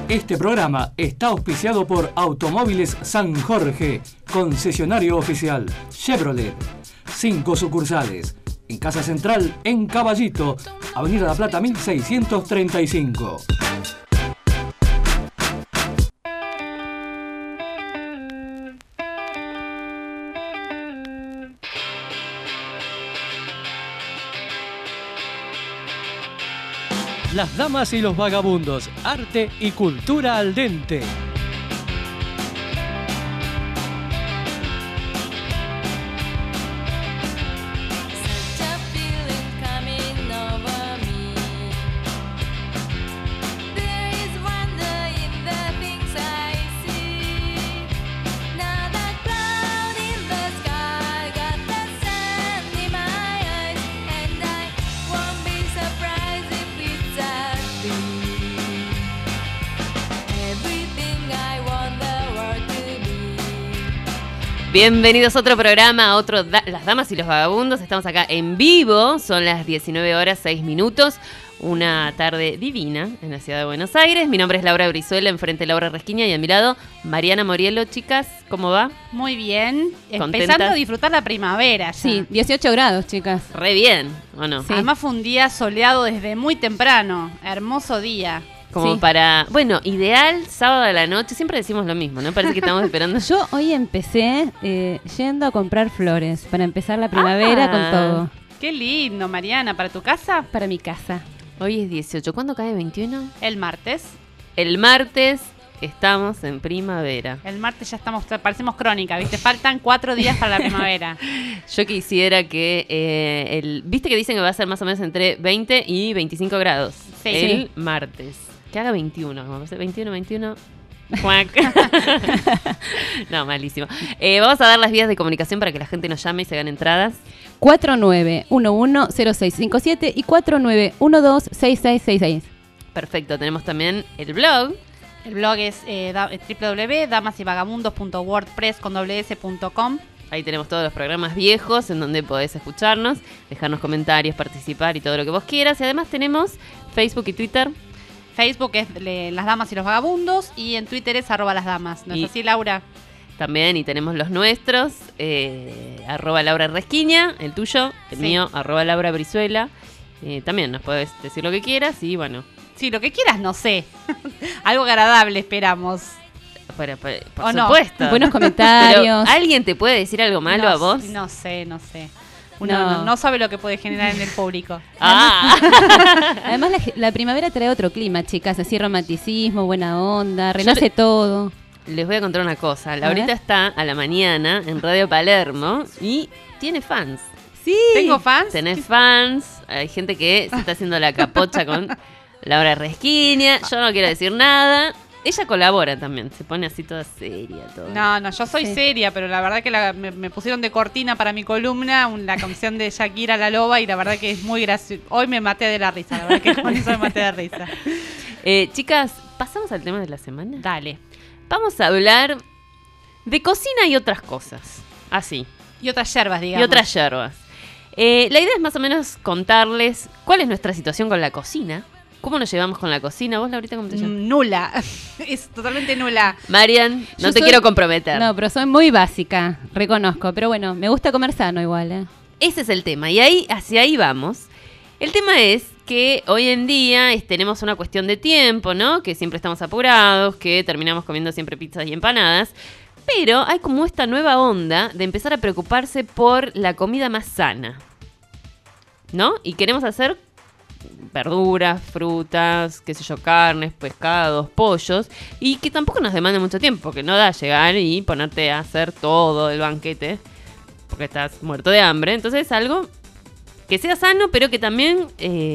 Este programa está auspiciado por Automóviles San Jorge, concesionario oficial Chevrolet. 5 sucursales. En Casa Central, en Caballito, Avenida La Plata 1635. Las damas y los vagabundos, arte y cultura al dente. Bienvenidos a otro programa, Las Damas y los Vagabundos. Estamos acá en vivo, son las 19:06. Una tarde divina en la ciudad de Buenos Aires. Mi nombre es Laura Brizuela, enfrente Laura Resquiña y a mi lado Mariana Morielo. Chicas, ¿cómo va? Muy bien, ¿Contentas? Empezando a disfrutar la primavera ya. Sí, 18 grados, chicas. Re bien, ¿o no? Sí. Además fue un día soleado desde muy temprano, hermoso día. Como para, bueno, ideal, sábado a la noche, siempre decimos lo mismo, ¿no? Parece que estamos esperando. Yo hoy empecé yendo a comprar flores para empezar la primavera con todo. Qué lindo, Mariana, ¿para tu casa? Para mi casa. Hoy es 18, ¿cuándo cae 21? El martes. El martes estamos en primavera. El martes ya estamos, parecemos crónica, ¿viste? Faltan 4 días para la primavera. Yo quisiera que, ¿viste que dicen que va a ser más o menos entre 20 y 25 grados? Sí. El martes. Que haga 21, como 21. Juac. No, malísimo. Vamos a dar las vías de comunicación para que la gente nos llame y se gane entradas. 49110657 y 49126666. Perfecto, tenemos también el blog. El blog es www.damasyvagabundos.wordpress.com. Ahí tenemos todos los programas viejos en donde podés escucharnos, dejarnos comentarios, participar y todo lo que vos quieras. Y además tenemos Facebook y Twitter. Facebook es Las Damas y los Vagabundos y en Twitter es @lasdamas. ¿No es así, Laura? También, y tenemos los nuestros, @Laura Resquiña, el tuyo, el mío, @Laura Brizuela. También nos puedes decir lo que quieras y bueno. Sí, lo que quieras, no sé. Algo agradable esperamos. Por ¿O supuesto. No? Buenos comentarios. Pero, ¿alguien te puede decir algo malo a vos? No sé. Uno no sabe lo que puede generar en el público. Además la primavera trae otro clima, chicas. Así romanticismo, buena onda, renace todo. Les voy a contar una cosa. Laurita está a la mañana en Radio Palermo y tiene fans. Sí. ¿Tengo fans? Tenés fans. Hay gente que se está haciendo la capocha con Laura Resquiña. Yo no quiero decir nada. Ella colabora también, se pone así toda seria. Todo. No, yo soy seria, pero la verdad que me pusieron de cortina para mi columna la canción de Shakira La Loba y la verdad que es muy gracioso. Hoy me maté de la risa, la verdad que con eso me maté de risa. Chicas, ¿pasamos al tema de la semana? Dale. Vamos a hablar de cocina y otras cosas, así. Y otras yerbas, digamos. Y otras yerbas. La idea es más o menos contarles cuál es nuestra situación con la cocina. ¿Cómo nos llevamos con la cocina? ¿Vos, Laurita, cómo te llamas? Nula. Es totalmente nula. Marian, no te quiero comprometer. No, pero soy muy básica, reconozco. Pero bueno, me gusta comer sano igual, Ese es el tema. Y hacia ahí vamos. El tema es que hoy en día tenemos una cuestión de tiempo, ¿no? Que siempre estamos apurados, que terminamos comiendo siempre pizzas y empanadas. Pero hay como esta nueva onda de empezar a preocuparse por la comida más sana, ¿no? Y queremos hacer verduras, frutas, qué sé yo, carnes, pescados, pollos, y que tampoco nos demanda mucho tiempo, porque no da llegar y ponerte a hacer todo el banquete, porque estás muerto de hambre. Entonces es algo que sea sano, pero que también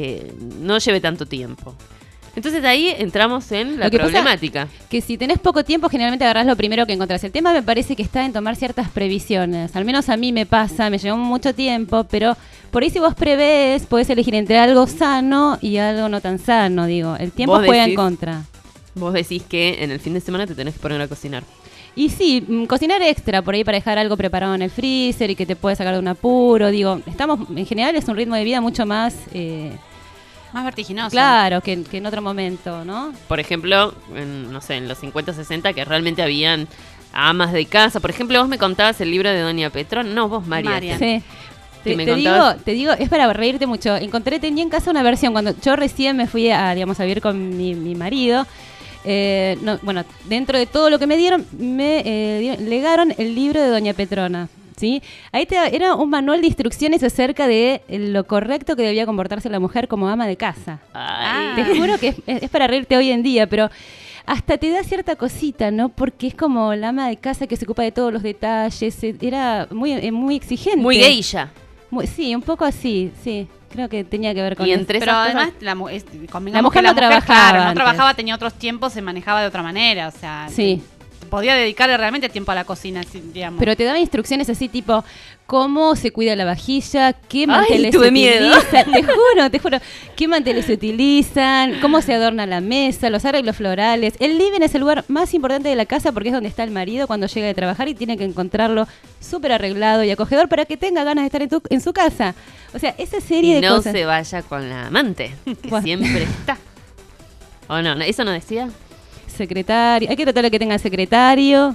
no lleve tanto tiempo. Entonces de ahí entramos en la problemática. Que si tenés poco tiempo, generalmente agarrás lo primero que encontrás. El tema me parece que está en tomar ciertas previsiones. Al menos a mí me pasa, me llevó mucho tiempo, pero por ahí si vos prevés, podés elegir entre algo sano y algo no tan sano, digo. El tiempo juega en contra. Vos decís que en el fin de semana te tenés que poner a cocinar. Y sí, cocinar extra por ahí para dejar algo preparado en el freezer y que te puede sacar de un apuro. Digo, en general es un ritmo de vida mucho más Más vertiginoso. Claro, que en otro momento, ¿no? Por ejemplo, no sé, en los 50, 60, que realmente habían amas de casa. Por ejemplo, vos me contabas el libro de Doña Petrona. No, vos, María. Sí. Que me Te contabas. digo, es para reírte mucho. Tenía en casa una versión, cuando yo recién me fui a vivir con mi marido. Dentro de todo lo que me dieron, me legaron el libro de Doña Petrona. ¿Sí? Ahí era un manual de instrucciones acerca de lo correcto que debía comportarse la mujer como ama de casa. Ay. Te juro que es para reírte hoy en día, pero hasta te da cierta cosita, ¿no? Porque es como la ama de casa que se ocupa de todos los detalles. Era muy exigente. Muy geisha. Sí, un poco así, sí. Creo que tenía que ver con Y eso. entre Pero esas además, cosas- convengamos mujer que no trabajaba claro, no antes. trabajaba, tenía otros tiempos, se manejaba de otra manera. O sea, Sí. podía dedicarle realmente tiempo a la cocina, digamos. Pero te daba instrucciones así tipo cómo se cuida la vajilla, qué manteles tuve se miedo. utilizan, te juro, qué manteles se utilizan, cómo se adorna la mesa, los arreglos florales. El living es el lugar más importante de la casa porque es donde está el marido cuando llega de trabajar y tiene que encontrarlo súper arreglado y acogedor para que tenga ganas de estar en su casa. O sea, esa serie Y de no cosas. se vaya con la amante, que Bueno. siempre está. ¿O no? ¿Eso no decía? Secretario, hay que tratar de que tenga secretario.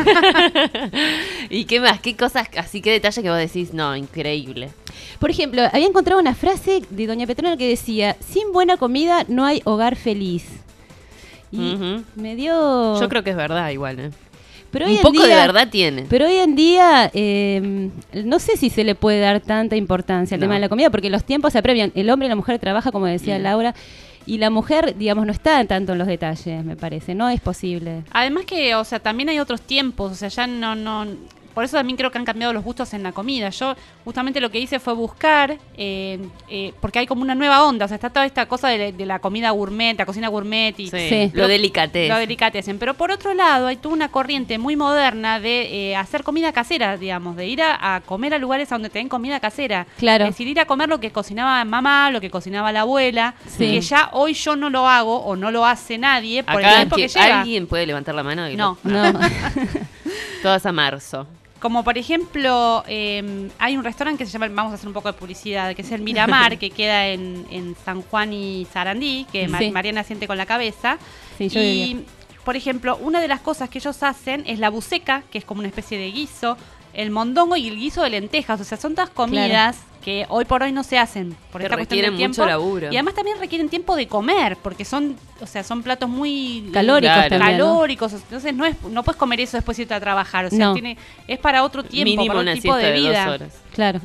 ¿Y qué más? ¿Qué cosas, así qué detalle que vos decís? No, increíble. Por ejemplo, había encontrado una frase de Doña Petrona que decía: sin buena comida no hay hogar feliz. Y Ujú. me dio... Yo creo que es verdad igual, ¿eh? Pero hoy Un en poco de día- verdad tiene. Pero hoy en día no sé si se le puede dar tanta importancia al No. tema de la comida, porque los tiempos se apremian. El hombre y la mujer trabajan, como decía Laura, y la mujer, digamos, no está tanto en los detalles, me parece. No es posible. Además que, o sea, también hay otros tiempos, o sea, ya no... Por eso también creo que han cambiado los gustos en la comida. Yo justamente lo que hice fue buscar, porque hay como una nueva onda, o sea, está toda esta cosa de la comida gourmet, la cocina gourmet y Sí. Lo delicatez. lo delicatessen. Pero por otro lado, hay toda una corriente muy moderna de hacer comida casera, digamos, de ir a comer a lugares donde te den comida casera. Claro. Es decir, ir a comer lo que cocinaba mamá, lo que cocinaba la abuela, Sí. que ya hoy yo no lo hago o no lo hace nadie por el Acá tiempo que lleva. alguien puede levantar la mano y No. No. todas a marzo. Como por ejemplo, hay un restaurante que se llama, vamos a hacer un poco de publicidad, que es el Miramar, que queda en San Juan y Sarandí, que Sí. Mariana siente con la cabeza. Sí, yo y, vivía. por ejemplo, una de las cosas que ellos hacen es la buceca, que es como una especie de guiso, el mondongo y el guiso de lentejas. O sea, son todas comidas que hoy por hoy no se hacen por Que esta cuestión requieren del tiempo. mucho laburo. Y además también requieren tiempo de comer, porque son, o sea, son platos muy Calóricos Claro. también, ¿no? calóricos, entonces no puedes comer eso después de irte a trabajar, o sea, No. es para otro tiempo, Mínimo para una otro tipo siesta de de 2 vida. horas. Claro.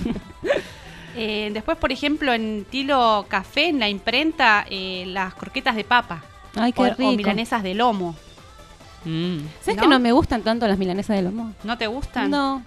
Después, por ejemplo, en Tilo Café, en la imprenta, las croquetas de papa Ay, qué o rico. milanesas de lomo. ¿Sabes ¿no? que no me gustan tanto las milanesas de lomo? ¿No te gustan? No.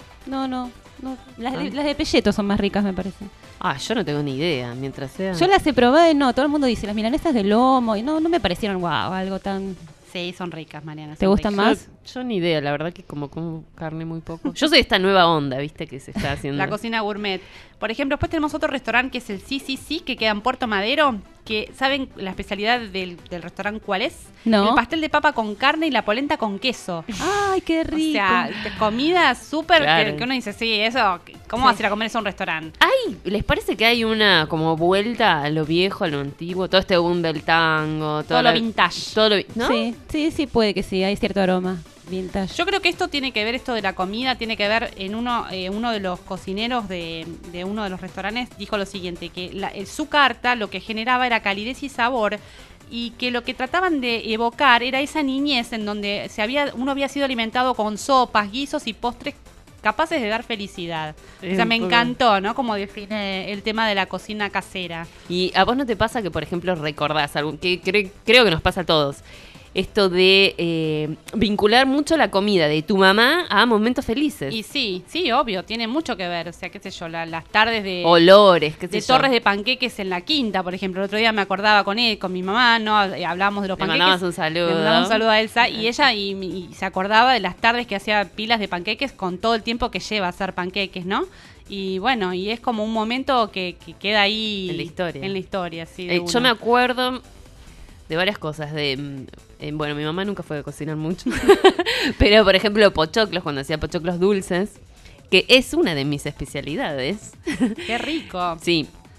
Las de pelleto son más ricas, me parece. Ah, yo no tengo ni idea, mientras sea. Yo las he probado y no, todo el mundo dice las milanesas de lomo y no me parecieron guau, algo tan... Sí, son ricas, Mariana. ¿Te son gustan ricas. más? Yo ni idea, la verdad que como carne muy poco. Yo soy de esta nueva onda, ¿viste? Que se está haciendo. La cocina gourmet. Por ejemplo, después tenemos otro restaurante que es el Sí, que queda en Puerto Madero, que ¿saben la especialidad del restaurante cuál es? No. El pastel de papa con carne y la polenta con queso. Ay, qué rico. O sea, comida súper Claro. que uno dice, sí, eso, ¿cómo vas a ir a comer eso a un restaurante? Ay, ¿les parece que hay una como vuelta a lo viejo, a lo antiguo? Todo este boom del tango, Todo lo vintage. Todo lo, ¿no? Sí, puede que sí, hay cierto aroma vintage. Yo creo que esto tiene que ver, esto de la comida, tiene que ver en uno de los cocineros de uno de los restaurantes dijo lo siguiente, que su carta lo que generaba era calidez y sabor y que lo que trataban de evocar era esa niñez en donde uno había sido alimentado con sopas, guisos y postres capaces de dar felicidad. O sea, me encantó, ¿no? Como define el tema de la cocina casera. ¿Y a vos no te pasa que, por ejemplo, recordás algo que creo que nos pasa a todos? Esto de vincular mucho la comida de tu mamá a momentos felices. Y sí, obvio, tiene mucho que ver. O sea, qué sé yo, las tardes de... Olores, qué sé de yo. torres de panqueques en la quinta, por ejemplo. El otro día me acordaba con mi mamá, ¿no? Hablábamos de los Le panqueques. mandabas un saludo. Le mandaba un saludo a Elsa y ella y se acordaba de las tardes que hacía pilas de panqueques con todo el tiempo que lleva a hacer panqueques, ¿no? Y bueno, y es como un momento que queda ahí... En la historia. En la historia, sí. de Yo una. me acuerdo de varias cosas. Bueno, mi mamá nunca fue a cocinar mucho. Pero, por ejemplo, pochoclos, cuando hacía pochoclos dulces, que es una de mis especialidades. Qué rico. Sí.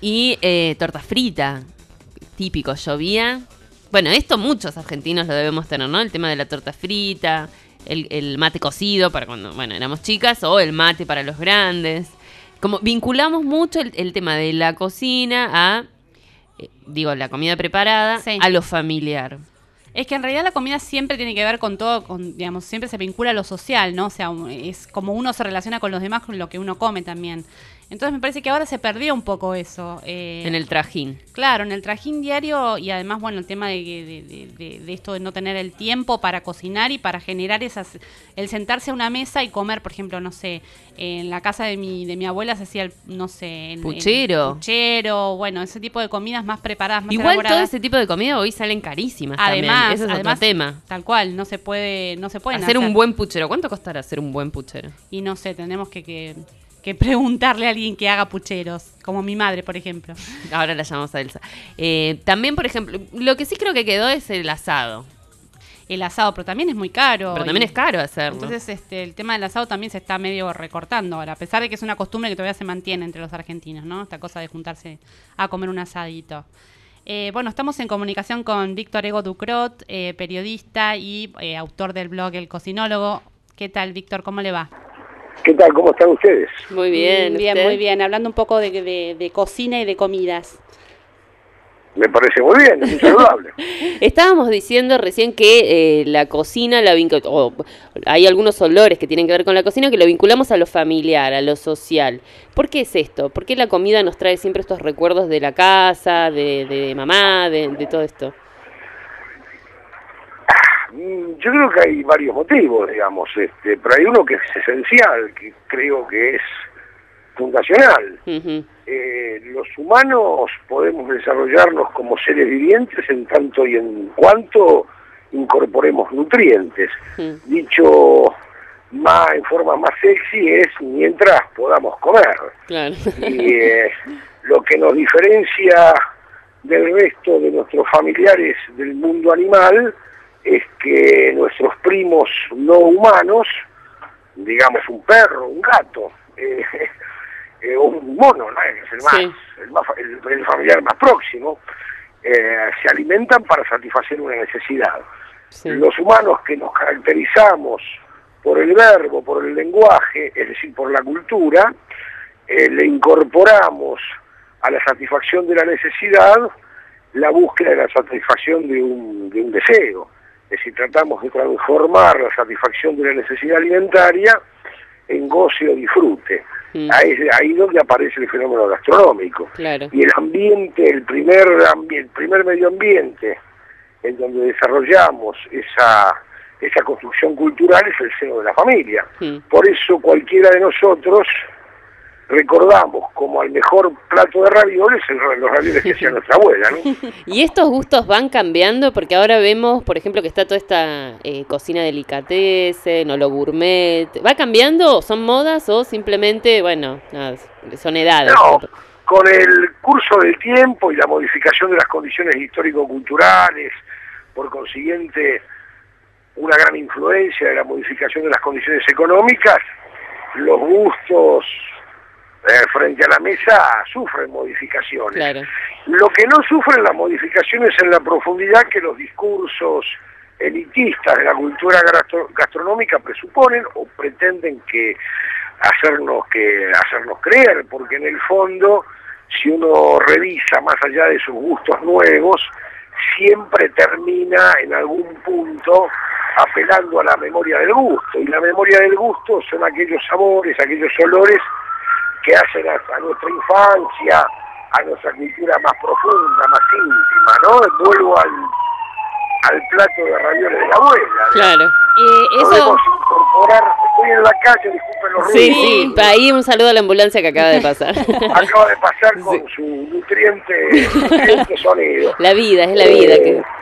Y torta frita, típico, llovía. Bueno, esto muchos argentinos lo debemos tener, ¿no? El tema de la torta frita, el mate cocido para cuando, bueno, éramos chicas, o el mate para los grandes. Como vinculamos mucho el tema de la cocina a, la comida preparada, sí, a lo familiar. Es que en realidad la comida siempre tiene que ver con todo, digamos, siempre se vincula a lo social, ¿no? O sea, es como uno se relaciona con los demás, con lo que uno come también. Entonces me parece que ahora se perdió un poco eso. En el trajín. Claro, en el trajín diario, y además, bueno, el tema de esto de no tener el tiempo para cocinar y para generar el sentarse a una mesa y comer, por ejemplo, no sé, en la casa de mi abuela se hacía, puchero. Puchero, bueno, ese tipo de comidas más preparadas, más Igual elaboradas. todo ese tipo de comida hoy salen carísimas Además, también. Ese es otro tema. Tal cual, no se pueden hacer un buen puchero. ¿Cuánto costará hacer un buen puchero? Y no sé, tenemos que preguntarle a alguien que haga pucheros, como mi madre, por ejemplo. Ahora la llamamos a Elsa. También, por ejemplo, lo que sí creo que quedó es el asado. El asado, pero también es muy caro. Pero también es caro hacerlo. Entonces, el tema del asado también se está medio recortando ahora, a pesar de que es una costumbre que todavía se mantiene entre los argentinos, ¿no? Esta cosa de juntarse a comer un asadito. Bueno, estamos en comunicación con Víctor Ego Ducrot, periodista y autor del blog El Cocinólogo. ¿Qué tal, Víctor? ¿Cómo le va? ¿Qué tal? ¿Cómo están ustedes? Muy bien. Bien, ¿usted? muy bien. Hablando un poco de cocina y de comidas. Me parece muy bien, es muy saludable. Estábamos diciendo recién que la cocina, hay algunos olores que tienen que ver con la cocina que lo vinculamos a lo familiar, a lo social. ¿Por qué es esto? ¿Por qué la comida nos trae siempre estos recuerdos de la casa, de mamá, de todo esto? Yo creo que hay varios motivos, digamos, pero hay uno que es esencial, que creo que es fundacional. Uh-huh. Los humanos podemos desarrollarnos como seres vivientes en tanto y en cuanto incorporemos nutrientes. Uh-huh. Dicho en forma más sexy es mientras podamos comer. Claro. Y lo que nos diferencia del resto de nuestros familiares del mundo animal es que nuestros primos no humanos, digamos un perro, un gato, o un mono, ¿no? Que es el familiar más próximo, se alimentan para satisfacer una necesidad. Sí. Los humanos que nos caracterizamos por el verbo, por el lenguaje, es decir, por la cultura, le incorporamos a la satisfacción de la necesidad la búsqueda de la satisfacción de un deseo. Es decir, tratamos de transformar la satisfacción de la necesidad alimentaria en goce o disfrute. Ahí donde aparece el fenómeno gastronómico. Claro. Y el ambiente, el primer medio ambiente en donde desarrollamos esa construcción cultural es el seno de la familia. Por eso cualquiera de nosotros recordamos como al mejor plato de ravioles los ravioles que hacía nuestra abuela, ¿no? ¿Y estos gustos van cambiando? Porque ahora vemos, por ejemplo, que está toda esta cocina delicatessen o lo gourmet. ¿Va cambiando? ¿Son modas o simplemente, bueno, nada, son edades? No, con el curso del tiempo y la modificación de las condiciones histórico-culturales, por consiguiente, una gran influencia de la modificación de las condiciones económicas, los gustos frente a la mesa sufren modificaciones. Claro. Lo que no sufren las modificaciones en la profundidad que los discursos elitistas de la cultura gastronómica presuponen o pretenden hacernos creer, porque en el fondo, si uno revisa más allá de sus gustos nuevos, siempre termina en algún punto apelando a la memoria del gusto, y la memoria del gusto son aquellos sabores, aquellos olores que hacen a nuestra infancia, a nuestra cultura más profunda, más íntima, ¿no? Vuelvo al plato de ravioles de la abuela. Claro. Podemos incorporar, estoy en la calle, disculpen los ruidos. Sí, ahí un saludo a la ambulancia que acaba de pasar. Acaba de pasar con su nutriente sonido. La vida, es la vida.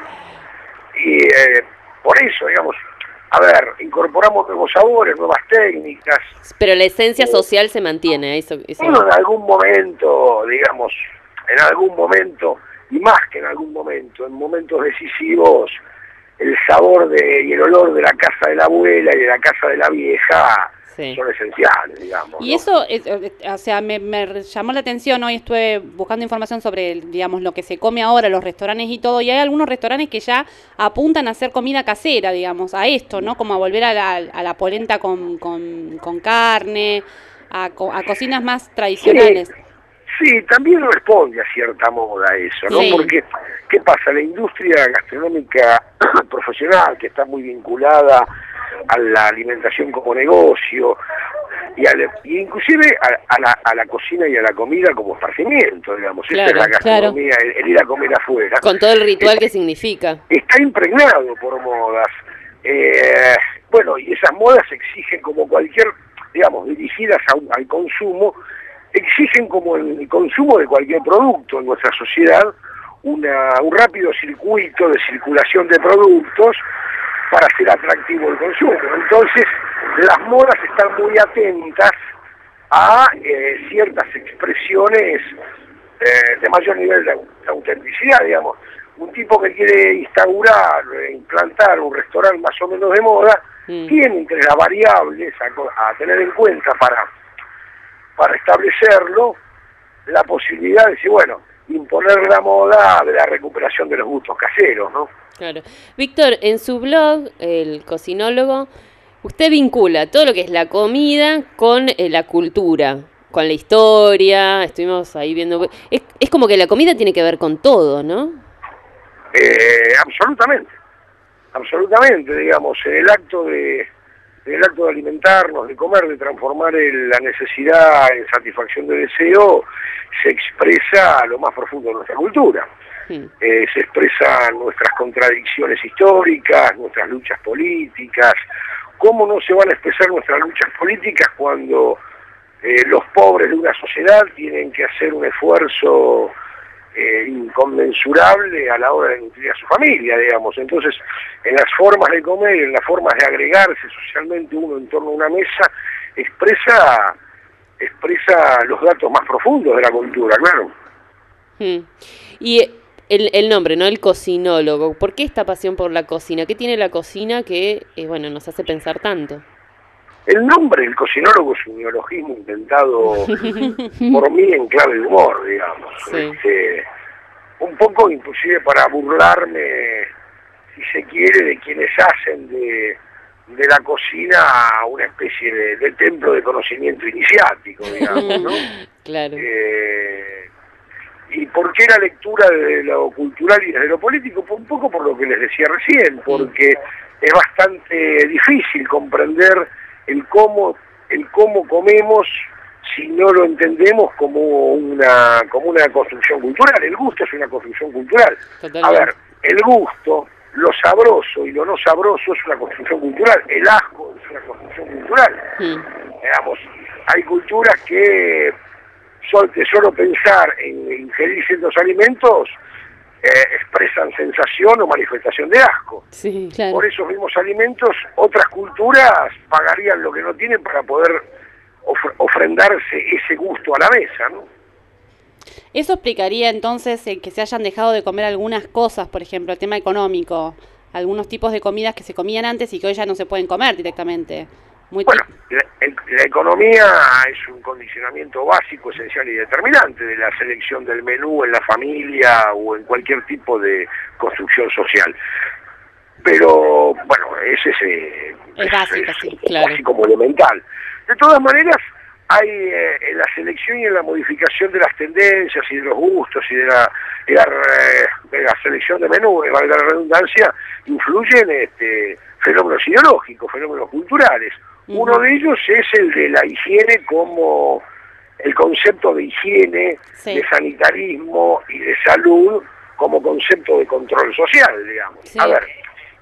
Y por eso, digamos, a ver, incorporamos nuevos sabores, nuevas técnicas. Pero la esencia social se mantiene. Bueno, en algún momento, digamos, y más que en algún momento, en momentos decisivos, el sabor y el olor de la casa de la abuela y de la casa de la vieja son esenciales, digamos. Y ¿no? eso, o sea, me llamó la atención, hoy estuve buscando información sobre, digamos, lo que se come ahora, los restaurantes y todo, y hay algunos restaurantes que ya apuntan a hacer comida casera, digamos, a esto, ¿no? Como a volver a la polenta con carne, a cocinas más tradicionales. Sí, también responde a cierta moda eso, ¿no? Sí. Porque, ¿qué pasa? La industria gastronómica profesional, que está muy vinculada a la alimentación como negocio, y inclusive a la cocina y a la comida como esparcimiento, digamos. Claro, esa es la gastronomía, el ir a comer afuera. Con todo el ritual que significa. Está impregnado por modas. Bueno, y esas modas exigen, como cualquier, digamos, dirigidas al consumo, exigen, como el consumo de cualquier producto en nuestra sociedad, un rápido circuito de circulación de productos para hacer atractivo el consumo. Entonces, las modas están muy atentas a ciertas expresiones de mayor nivel de autenticidad, digamos. Un tipo que quiere implantar un restaurante más o menos de moda, tiene entre las variables a tener en cuenta para establecerlo, la posibilidad de decir, bueno, imponer la moda de la recuperación de los gustos caseros, ¿no? Claro. Víctor, en su blog, El Cocinólogo, usted vincula todo lo que es la comida con la cultura, con la historia, estuvimos ahí viendo... Es como que la comida tiene que ver con todo, ¿no? Absolutamente, digamos, en el acto de alimentarnos, de comer, de transformar la necesidad en satisfacción de deseo, se expresa lo más profundo de nuestra cultura. Se expresan nuestras contradicciones históricas, nuestras luchas políticas. ¿Cómo no se van a expresar nuestras luchas políticas cuando los pobres de una sociedad tienen que hacer un esfuerzo inconmensurable a la hora de nutrir a su familia, digamos? Entonces, en las formas de comer, en las formas de agregarse socialmente uno en torno a una mesa, expresa los datos más profundos de la cultura, claro. Y el nombre, ¿no? El cocinólogo. ¿Por qué esta pasión por la cocina? ¿Qué tiene la cocina que, bueno, nos hace pensar tanto? El nombre del cocinólogo es un neologismo inventado por mí en clave de humor, digamos. Sí. Un poco inclusive para burlarme, si se quiere, de quienes hacen de la cocina una especie de templo de conocimiento iniciático, digamos, ¿no? Claro. ¿Y por qué la lectura de lo cultural y de lo político? Un poco por lo que les decía recién, porque es bastante difícil comprender el cómo comemos si no lo entendemos como una construcción cultural. El gusto es una construcción cultural. Totalmente. A ver, el gusto, lo sabroso y lo no sabroso es una construcción cultural. El asco es una construcción cultural. Digamos, hay culturas que de solo pensar en ingerir ciertos alimentos expresan sensación o manifestación de asco. Sí, claro. Por esos mismos alimentos, otras culturas pagarían lo que no tienen para poder ofrendarse ese gusto a la mesa, ¿no? Eso explicaría entonces que se hayan dejado de comer algunas cosas, por ejemplo, el tema económico, algunos tipos de comidas que se comían antes y que hoy ya no se pueden comer directamente. Bueno, la economía es un condicionamiento básico, esencial y determinante de la selección del menú en la familia o en cualquier tipo de construcción social. Pero, bueno, ese es básico, sí, claro. Así como elemental. De todas maneras, hay en la selección y en la modificación de las tendencias y de los gustos y de la selección de menú, valga la redundancia, influyen fenómenos ideológicos, fenómenos culturales. Uno de ellos es el de la higiene, como el concepto de higiene, de sanitarismo y de salud como concepto de control social, digamos. Sí. A ver,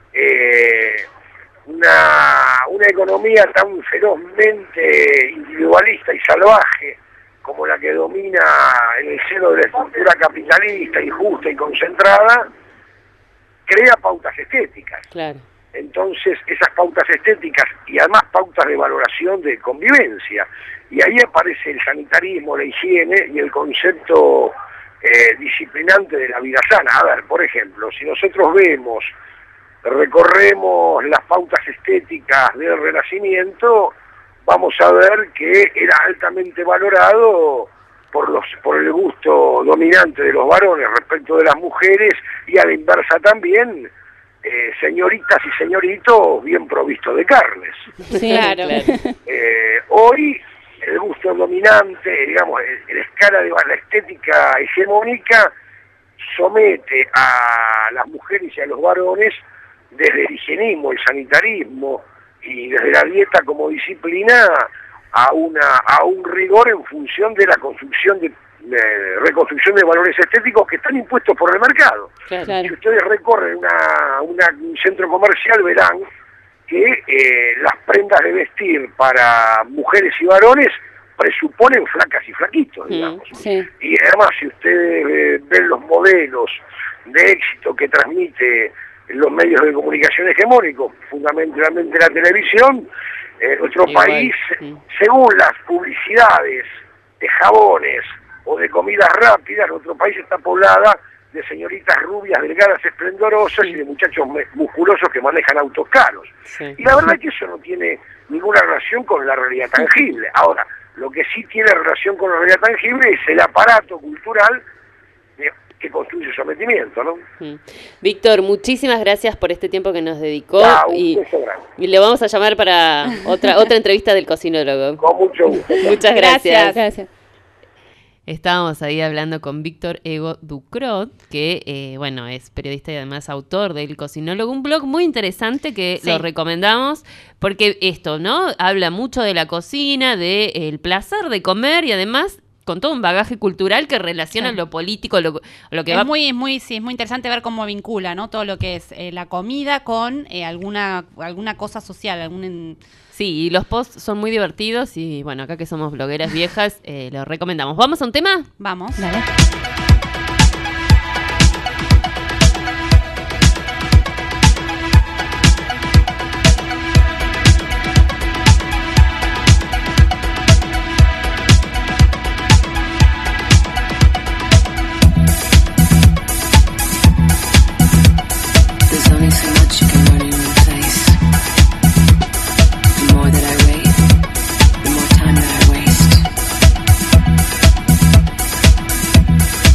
una economía tan ferozmente individualista y salvaje como la que domina en el seno de la estructura capitalista, injusta y concentrada, crea pautas estéticas. Claro. Entonces, esas pautas estéticas y además pautas de valoración de convivencia. Y ahí aparece el sanitarismo, la higiene y el concepto disciplinante de la vida sana. A ver, por ejemplo, si nosotros vemos recorremos las pautas estéticas del Renacimiento, vamos a ver que era altamente valorado por el gusto dominante de los varones respecto de las mujeres, y a la inversa también, señoritas y señoritos bien provistos de carnes. Sí, claro. Hoy el gusto dominante, digamos, en escala de la estética hegemónica, somete a las mujeres y a los varones desde el higienismo, el sanitarismo y desde la dieta como disciplina a un rigor en función de la reconstrucción de valores estéticos que están impuestos por el mercado. Claro. Si ustedes recorren un centro comercial, verán que las prendas de vestir para mujeres y varones presuponen flacas y flaquitos, digamos. Sí. Y además, si ustedes ven los modelos de éxito que transmite los medios de comunicación hegemónicos, fundamentalmente la televisión, nuestro país, según las publicidades de jabones o de comidas rápidas, nuestro país está poblada de señoritas rubias, delgadas, esplendorosas, y de muchachos musculosos que manejan autos caros. Sí. Y la verdad es que eso no tiene ninguna relación con la realidad tangible. Ahora, lo que sí tiene relación con la realidad tangible es el aparato cultural que construye sometimiento, ¿no? Víctor, muchísimas gracias por este tiempo que nos dedicó, Un beso grande. y le vamos a llamar para otra entrevista del cocinólogo. Con mucho gusto. Muchas gracias. Gracias. Estábamos ahí hablando con Víctor Ego Ducrot, que bueno, es periodista y además autor del Cocinólogo, un blog muy interesante que lo recomendamos, porque esto, ¿no? Habla mucho de la cocina, del placer de comer, y además con todo un bagaje cultural que relaciona lo político, lo que va... Es muy interesante ver cómo vincula, ¿no? Todo lo que es la comida con alguna cosa social, Sí, y los posts son muy divertidos, y bueno, acá que somos blogueras viejas, los recomendamos. ¿Vamos a un tema? Vamos. Dale. There's only so much you can run in one place. The more that I wait, the more time that I waste.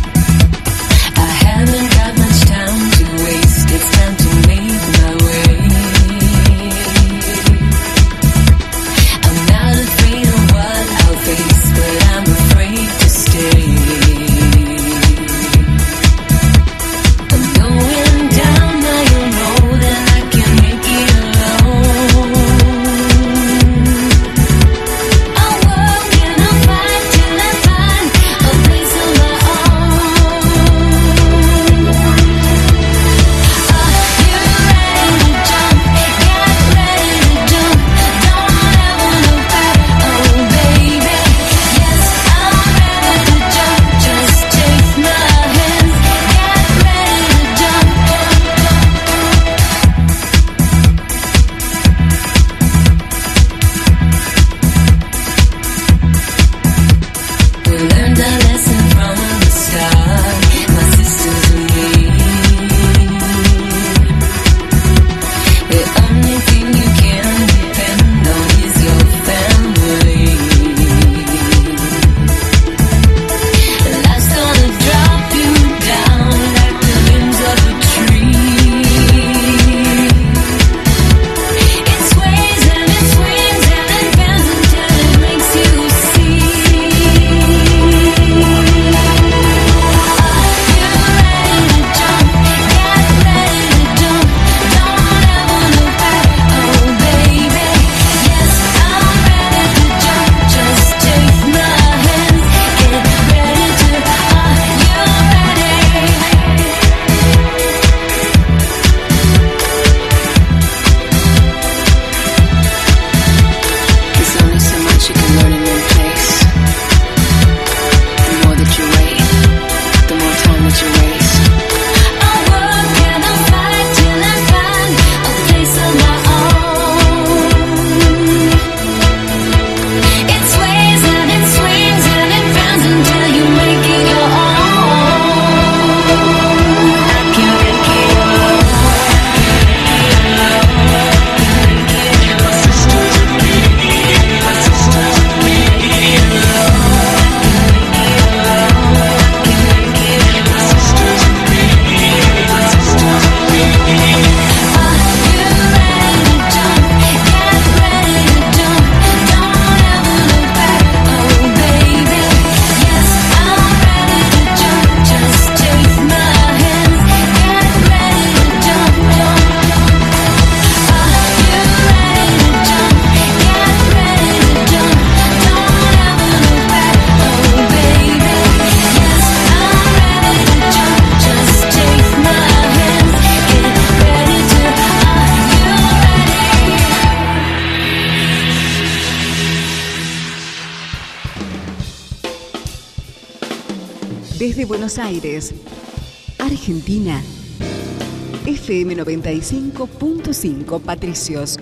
Desde Buenos Aires, Argentina, FM 95.5 Patricios.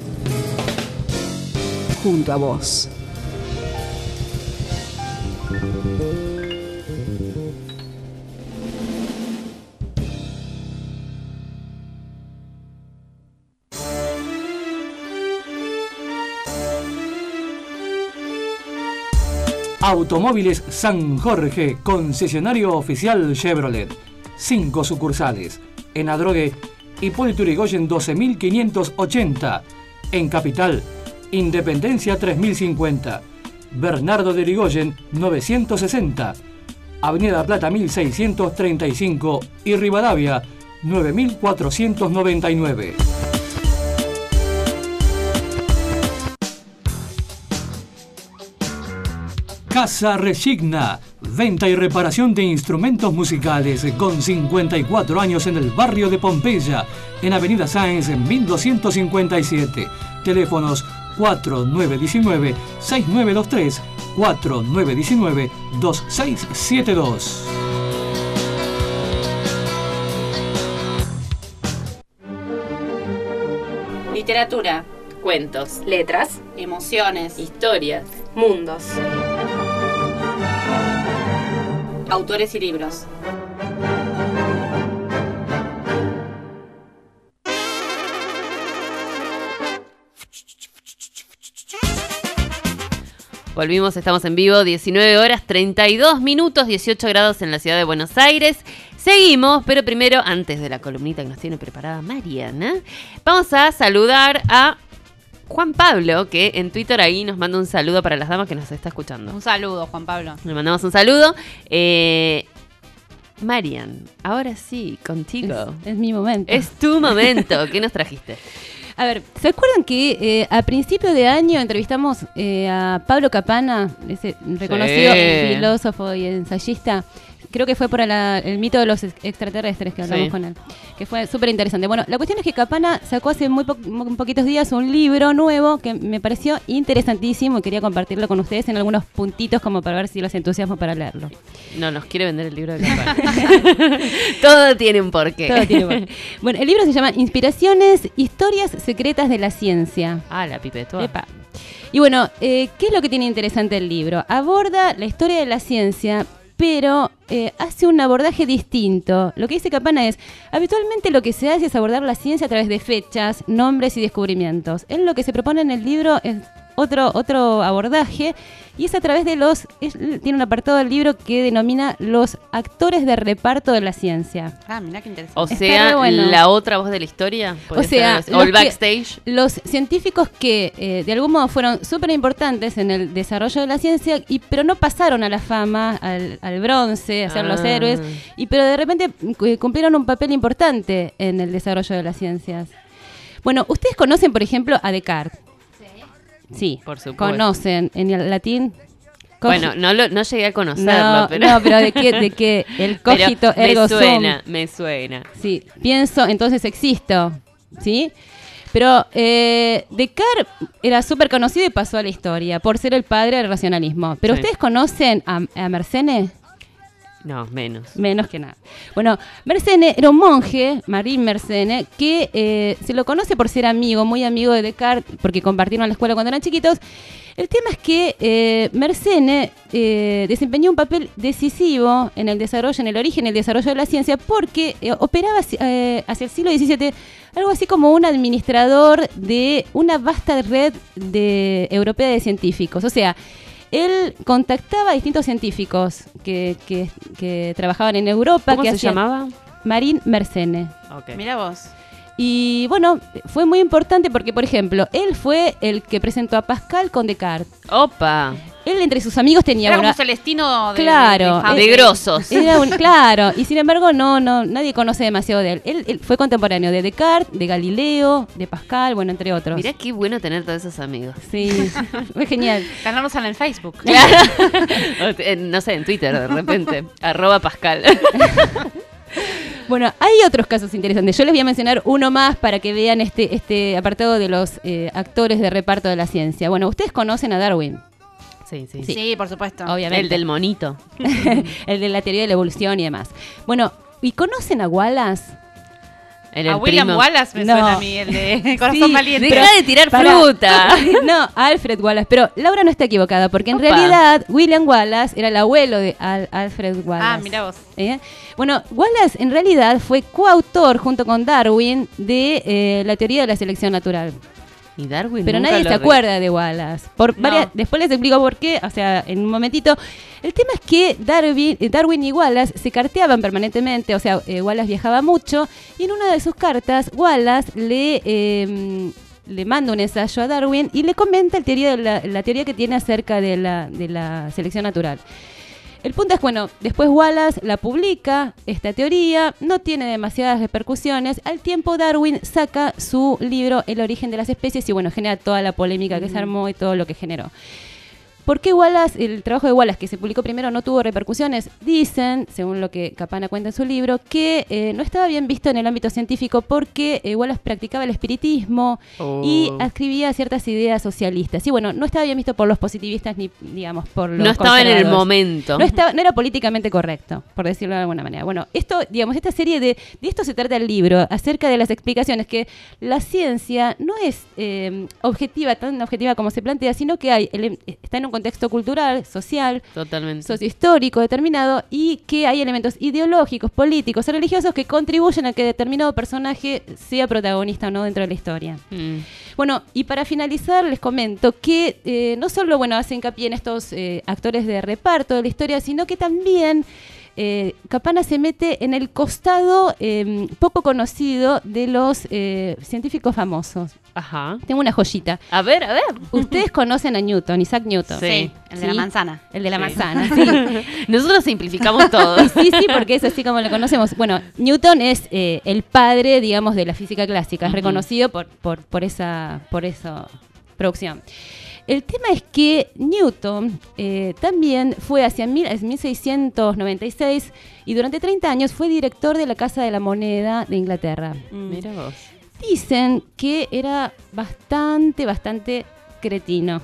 Junto a vos. Automóviles San Jorge, concesionario oficial Chevrolet. 5 sucursales. En Adrogué, Hipólito Yrigoyen 12.580. En Capital, Independencia 3050. Bernardo de Yrigoyen 960. Avenida Plata 1635 y Rivadavia 9499. Casa Resigna, venta y reparación de instrumentos musicales con 54 años en el barrio de Pompeya, en Avenida Sáenz en 1257. Teléfonos 4919-6923, 4919-2672. Literatura, Cuentos, letras, emociones, historias, mundos. Autores y libros. Volvimos, estamos en vivo, 19 horas 32 minutos, 18 grados en la ciudad de Buenos Aires. Seguimos, pero primero, antes de la columnita que nos tiene preparada Mariana, vamos a saludar a Juan Pablo, que en Twitter ahí nos manda un saludo para las damas que nos está escuchando. Un saludo, Juan Pablo. Le mandamos un saludo. Marian, ahora sí, contigo. Es mi momento. Es tu momento. ¿Qué nos trajiste? A ver, ¿se acuerdan que a principio de año entrevistamos a Pablo Capana, ese reconocido filósofo y ensayista? Creo que fue por el mito de los extraterrestres que hablamos con él, que fue súper interesante. Bueno, la cuestión es que Capana sacó hace muy poquitos días un libro nuevo que me pareció interesantísimo y quería compartirlo con ustedes en algunos puntitos como para ver si los entusiasmo para leerlo. No, nos quiere vender el libro de Capana. Todo tiene un porqué. Todo tiene un porqué. Bueno, el libro se llama Inspiraciones, Historias Secretas de la Ciencia. Ah, la pipetoa. Epa. Y bueno, ¿qué es lo que tiene interesante el libro? Aborda la historia de la ciencia, pero hace un abordaje distinto. Lo que dice Capana es, habitualmente lo que se hace es abordar la ciencia a través de fechas, nombres y descubrimientos. Él lo que se propone en el libro es otro abordaje, y es a través de tiene un apartado del libro que denomina los actores de reparto de la ciencia. Ah, mirá qué interesante. O sea, bueno. La otra voz de la historia. O sea, o el backstage. Los científicos que de algún modo fueron súper importantes en el desarrollo de la ciencia, pero no pasaron a la fama, al bronce, a ser los héroes, pero de repente cumplieron un papel importante en el desarrollo de las ciencias. Bueno, ustedes conocen, por ejemplo, a Descartes. Sí, por supuesto. Conocen en el latín. Bueno, no llegué a conocerlo, pero... No, pero de que el cogito ergo sum. Me suena. Sí, pienso, entonces existo, ¿sí? Pero Descartes era súper conocido y pasó a la historia por ser el padre del racionalismo. ¿Pero ustedes conocen a Mersenne? No, menos. Menos que nada. Bueno, Mersenne era un monje, Marín Mersenne, que se lo conoce por ser muy amigo de Descartes, porque compartieron la escuela cuando eran chiquitos. El tema es que Mersenne desempeñó un papel decisivo en el desarrollo, en el origen y el desarrollo de la ciencia, porque operaba hacia el siglo XVII algo así como un administrador de una vasta red europea de científicos. O sea, él contactaba a distintos científicos que trabajaban en Europa. ¿Cómo se llamaba? Marín Mersenne. Okay. Mira vos. Y bueno, fue muy importante porque, por ejemplo, él fue el que presentó a Pascal con Descartes. ¡Opa! Él entre sus amigos tenía Era como Celestino de grosos. Claro, y sin embargo nadie conoce demasiado de él. Él fue contemporáneo de Descartes, de Galileo, de Pascal, bueno, entre otros. Mirá qué bueno tener todos esos amigos. Sí, fue genial. Ganarnos en el Facebook. Claro. No sé, en Twitter de repente. @Pascal. Bueno, hay otros casos interesantes. Yo les voy a mencionar uno más para que vean este apartado de los actores de reparto de la ciencia. Bueno, ustedes conocen a Darwin. Sí. Sí, por supuesto. Obviamente. El del monito. El de la teoría de la evolución y demás. Bueno, ¿y conocen a Wallace? Era A el William primo. Wallace me No. suena a mí, el de Corazón Sí, Valiente. Deja de tirar Pará. fruta. No, Alfred Wallace. Pero Laura no está equivocada, porque en Opa. realidad William Wallace era el abuelo de Alfred Wallace. Ah, mira vos. Bueno, Wallace en realidad fue coautor junto con Darwin de la teoría de la selección natural. Y Darwin Pero nunca nadie lo se re- acuerda de Wallace. No. Después les explico por qué, o sea, en un momentito. El tema es que Darwin y Wallace se carteaban permanentemente, o sea, Wallace viajaba mucho, y en una de sus cartas, Wallace le manda un ensayo a Darwin y le comenta la teoría que tiene acerca de la selección natural. El punto es, bueno, después Wallace la publica, esta teoría, no tiene demasiadas repercusiones. Al tiempo Darwin saca su libro El origen de las especies y, bueno, genera toda la polémica que se armó y todo lo que generó. ¿Por qué Wallace, el trabajo de Wallace que se publicó primero no tuvo repercusiones? Dicen, según lo que Capana cuenta en su libro, que no estaba bien visto en el ámbito científico porque Wallace practicaba el espiritismo y adscribía ciertas ideas socialistas. Y bueno, no estaba bien visto por los positivistas ni, digamos, por los No estaba en el conservadores. momento. No era políticamente correcto, por decirlo de alguna manera. Bueno, esta serie de esto se trata el libro, acerca de las explicaciones, que la ciencia no es objetiva, tan objetiva como se plantea, sino que está en un contexto cultural, social, Totalmente. sociohistórico determinado, y que hay elementos ideológicos, políticos, religiosos que contribuyen a que determinado personaje sea protagonista o no dentro de la historia. Bueno, y para finalizar les comento que no solo, bueno, hace hincapié en estos actores de reparto de la historia, sino que también Capana se mete en el costado poco conocido de los científicos famosos. Ajá. Tengo una joyita. A ver. Ustedes conocen a Newton, Isaac Newton. Sí. El de la manzana. El de la Sí. manzana, sí. Nosotros simplificamos todo. Sí, porque es así como lo conocemos. Bueno, Newton es el padre, digamos, de la física clásica. Es reconocido por esa producción. El tema es que Newton también fue hacia 1696 y durante 30 años fue director de la Casa de la Moneda de Inglaterra. Mira vos. Dicen que era bastante cretino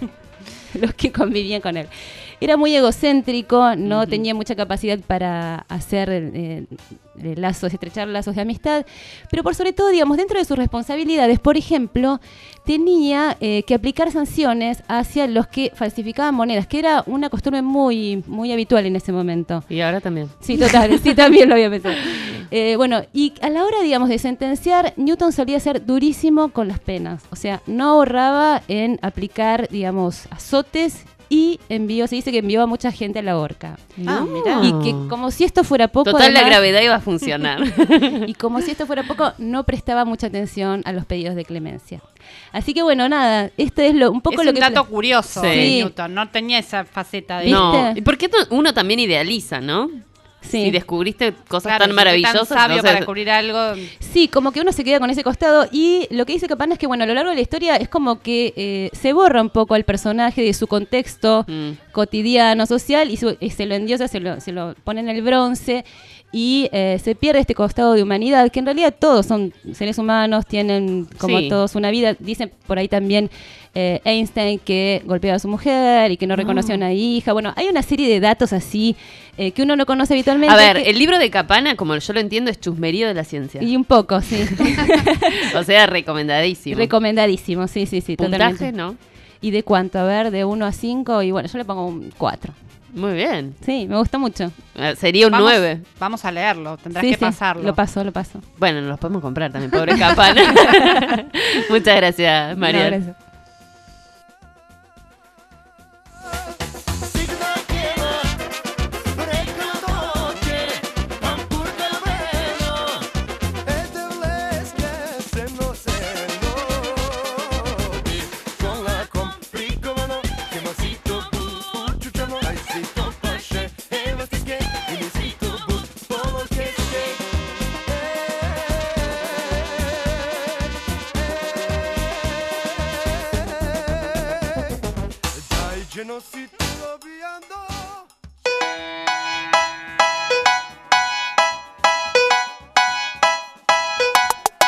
los que convivían con él. Era muy egocéntrico, no tenía mucha capacidad para hacer estrechar lazos de amistad, pero por sobre todo, digamos, dentro de sus responsabilidades, por ejemplo, tenía que aplicar sanciones hacia los que falsificaban monedas, que era una costumbre muy habitual en ese momento. Y ahora también. Sí, total, sí, también lo había pensado. Bueno, y a la hora, digamos, de sentenciar, Newton solía ser durísimo con las penas. O sea, no ahorraba en aplicar, digamos, azotes y se dice que envió a mucha gente a la horca. Ah, mirá. Y que como si esto fuera poco... Total, la además, gravedad iba a funcionar. y como si esto fuera poco, no prestaba mucha atención a los pedidos de clemencia. Así que bueno, nada, esto es un poco Es lo un que... dato curioso Sí. de Newton. No tenía esa faceta de... ¿Viste? No, ¿y por qué uno también idealiza, no? Sí. Si descubriste cosas Claro, tan maravillosas. tan sabio entonces- para descubrir algo. Sí, como que uno se queda con ese costado y lo que dice Capana es que, bueno, a lo largo de la historia es como que se borra un poco al personaje de su contexto cotidiano, social, y se lo endiosa, se lo pone en el bronce y se pierde este costado de humanidad, que en realidad todos son seres humanos, tienen como Sí. todos una vida. Dicen por ahí también Einstein que golpeaba a su mujer y que no reconoció a una hija. Bueno, hay una serie de datos así que uno no conoce habitualmente. A ver, que- el libro de Capana, como yo lo entiendo, es chusmerío de la ciencia. y un poco, sí. O sea, recomendadísimo. Recomendadísimo, sí, Puntaje, totalmente. ¿no? ¿Y de cuánto? A ver, de 1 a 5, y bueno, yo le pongo un 4. Muy bien. Sí, me gusta mucho. Sería un Vamos- 9. Vamos a leerlo, tendrás Sí, que sí, pasarlo. Lo paso. Bueno, nos los podemos comprar también, pobre Capana. Muchas gracias, María. No, gracias.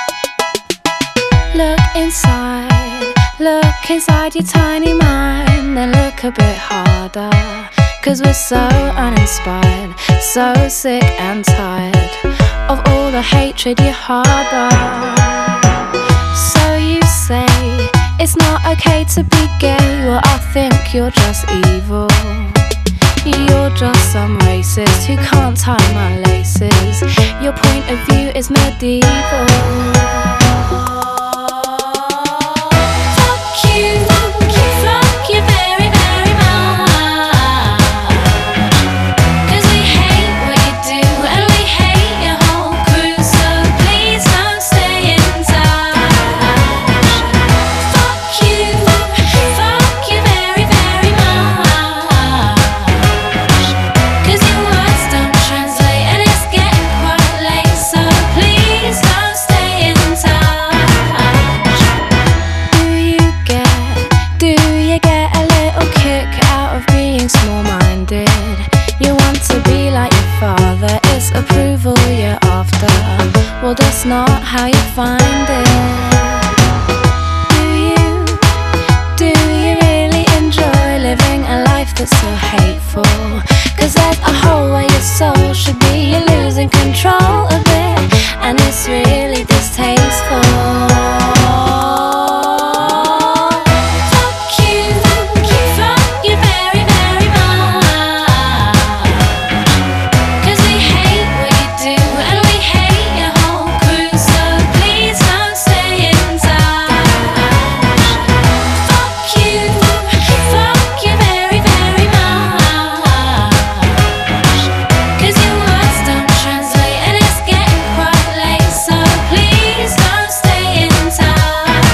Look inside your tiny mind. and then look a bit harder. 'Cause we're so uninspired, so sick and tired of all the hatred you harbor. So you say it's not okay to be gay. Well, I think you're just evil. You're just some racist who can't tie my laces. Your point of view is medieval. Fuck you very, very much. 'Cause we hate what you do and we hate your whole crew. So please don't stay in touch. Fuck you very, very much. 'Cause your words don't translate and it's getting quite late. So please don't stay in touch. Do you get a little kick out of being small-minded? You want to be like your father, it's approval you're after. Well, that's not how you find it. Do you really enjoy living a life that's so hateful? 'Cause there's a hole where your soul should be. You're losing control of it, and it's really distasteful. Fuck you very, very much. 'Cause we hate what you do and we hate your whole crew. So please don't stay in touch. Fuck you very, very much. 'Cause your words don't translate and it's getting quite late. So please don't stay in touch.